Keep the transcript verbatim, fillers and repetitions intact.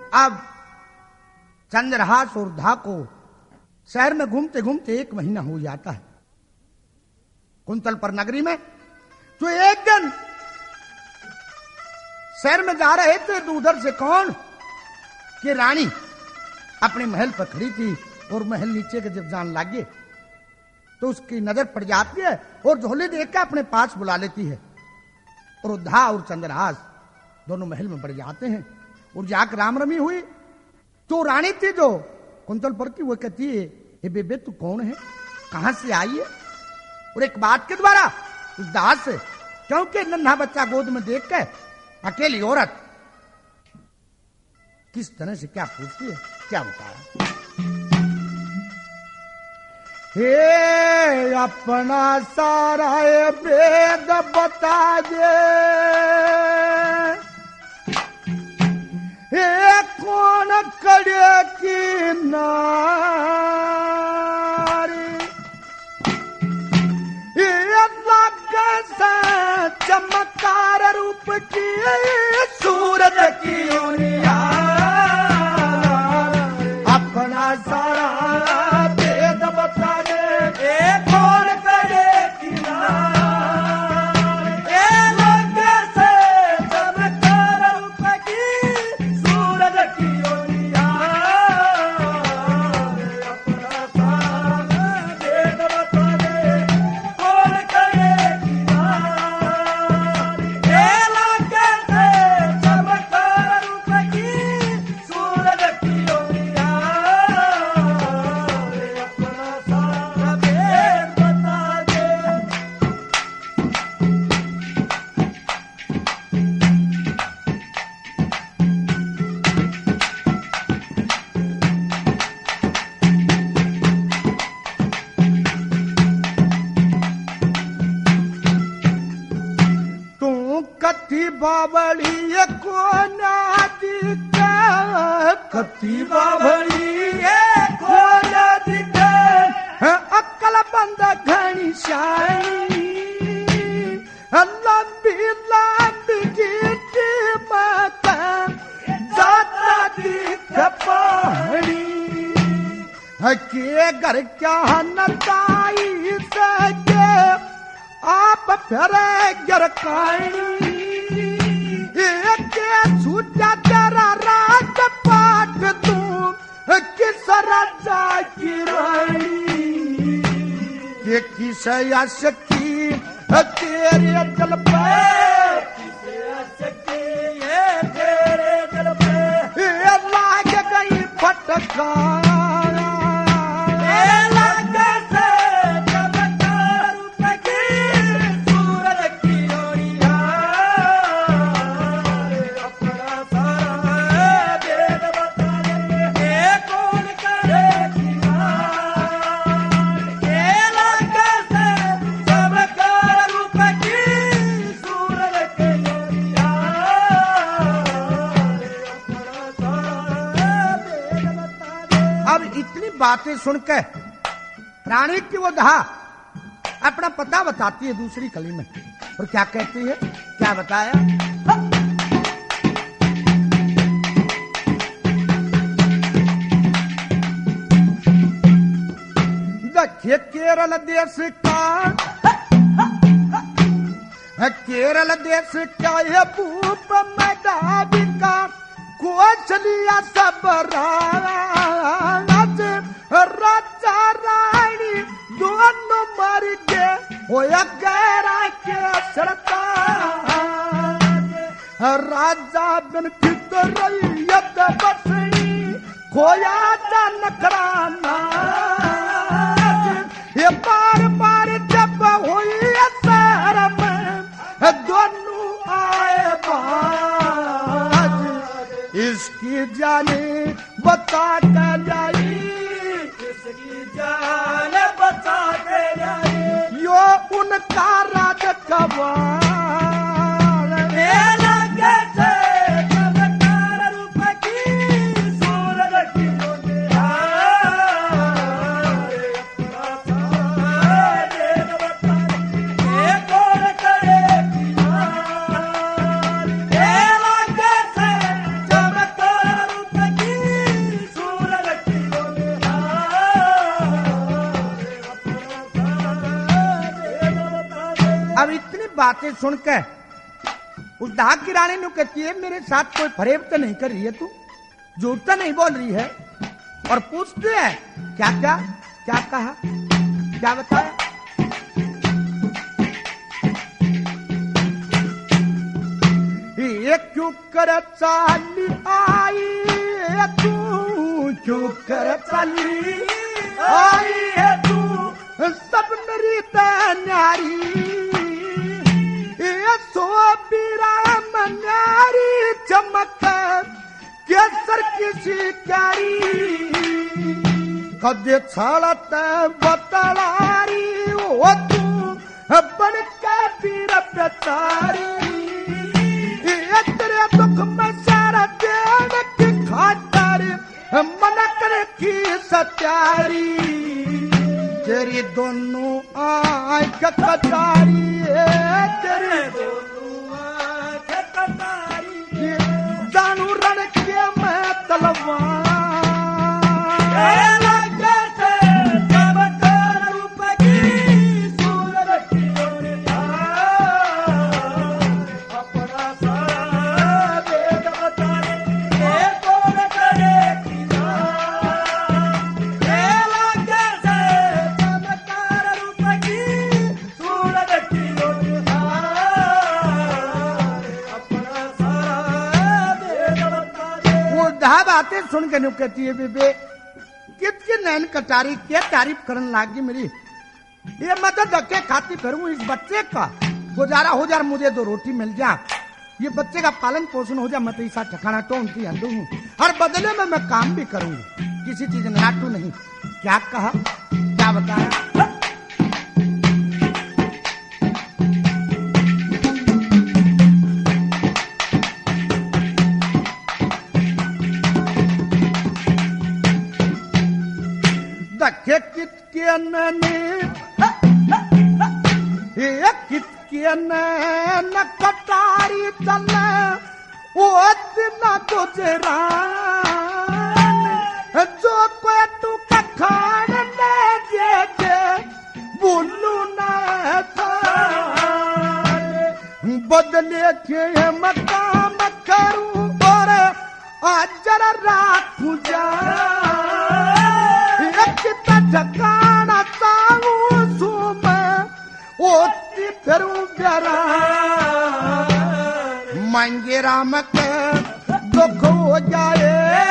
अब चंद्रहास और धा को शहर में घूमते घूमते एक महीना हो जाता है। कुंतलपुर नगरी में जो एक दिन शहर में जा रहे थे तो उधर से कौन कि रानी अपने महल पर खड़ी थी और महल नीचे के जब जान लागे तो उसकी नजर पड़ जाती है और झोले देख के अपने पास बुला लेती है। और धा और चंद्रहास दोनों महल में बढ़ जाते हैं और जाकर रामरमी हुई तो रानी थी जो कुंतलपुर की वो कहती है, हे बेबे तू कौन है, कहां से आई है? और एक बात के द्वारा उस दास से, क्योंकि नन्हा बच्चा गोद में देख के अकेली औरत किस तरह से क्या पूछती है, क्या बताया। हे अपना सारा वेद बता दे, हे कौन करे की नारी, ये कैसा चमत्कार रूप की सूरत की ओनिया, अपना सारा वेद बता दे, ए कौन करे की नारी, ए कैसे चमत्कार रूप की सूरत की ओनिया, अपना सारा वेद बता दे, कौन करे की नारी, ए कैसे चमत्कार रूप की सूरत की ओनिया, अपना सारा वेद बता दे। तू कथी बावली को नादी का, कथी बावली को नादी का, अक्कल बंद घनी शानी, लंबी लंबी गिट्टी माता जाता दिख पहाड़ी, के घर क्या नताई सके आप फिरे गिरकानी, के छूटा तेरा राज पाट तू किस राजा की रानी, के किस यश की तेरे जल पे, किस यश की ये तेरे जल पे, ये लाग गई फटका, बातें सुनकर रानी की वो धा अपना पता बताती है दूसरी कली में, और क्या कहती है, क्या बताया। देखिए केरल देश का, केरल देश का ये भूप मैदावी का कोचलिया सब राज, राजा रानी दोनों मर गए होया गहरा के सरता, राजा बिन फित रैयत बसनी खोया जा नखराना, ये बार बार जब हुई शहर में दोनों आए बाज, इसकी जाने बता के जाई, इसकी जान बता के जाई, यो उनका राज कबाल, लगे से चमत्कार रूप की सूरत की ओनिया, अपना सारा वेद बता दे, कौन करे की नारी, लगे से चमत्कार रूप बातें सुनकर उस डाक की रानी ने कहती है मेरे साथ कोई फरेब तो नहीं कर रही है, तू झूठ तो नहीं बोल रही है। और पूछते हैं क्या क्या क्या कहा, क्या बताया। ये क्यों कर चाली आई, तू क्यों कर चाली आई है तू, सब नरीत न्यारी, ये सोबीरा न्यारी चमक केसर की शिकारी, कदे छाड़त बतलारी ओ तू बन के पीर बेचारी, ये तेरे दुख में सारा देने की खातर मन करे की सत्यारी, तेरी दोनों आंख कटारी, तेरी दोनों आंख कटारी, जानू रण के मैं तलवार, बातें सुन के न्यू कहती है बेबे कितनी नैन कटारी क्या तारीफ करने लागी मेरी, ये मैं तो धक्के खाती फिरूं इस बच्चे का गुजारा हो जा, मुझे दो रोटी मिल जा, ये बच्चे का पालन पोषण हो जा, मैं तो ऐसा ठिकाना तो उनकी अंडू हूँ, हर बदले में मैं काम भी करूंगी, किसी चीज नाटू नहीं। क्या कहा क्या बताया, कित के नैने कित के नैन कटारी चले वो दिन गुजरा, जो कोई तू कखान ने जे जे बोलू न बदले के मकाम करूं और अजर राखू जा, ठकाना चाहू सू मैं ओती फिरूं प्यारा, मांगे राम के दुख हो जाए